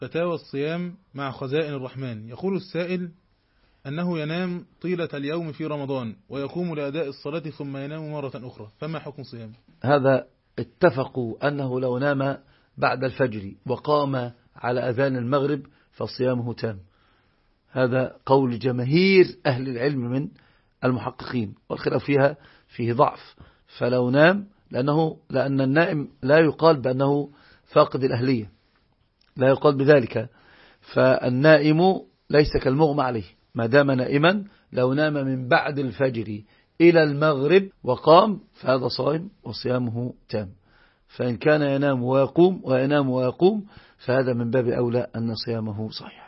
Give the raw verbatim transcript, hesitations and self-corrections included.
فتاوى الصيام مع خزائن الرحمن. يقول السائل أنه ينام طيلة اليوم في رمضان ويقوم لأداء الصلاة ثم ينام مرة أخرى، فما حكم صيام؟ هذا اتفقوا أنه لو نام بعد الفجر وقام على أذان المغرب فصيامه تام. هذا قول جماهير أهل العلم من المحققين، والخلاف فيها فيه ضعف. فلو نام، لأنه لأن النائم لا يقال بأنه فاقد الأهلية، لا يقال بذلك. فالنائم ليس كالمغمى عليه، ما دام نائما لو نام من بعد الفجر إلى المغرب وقام فهذا صائم وصيامه تام. فإن كان ينام ويقوم وينام ويقوم فهذا من باب أولى أن صيامه صحيح.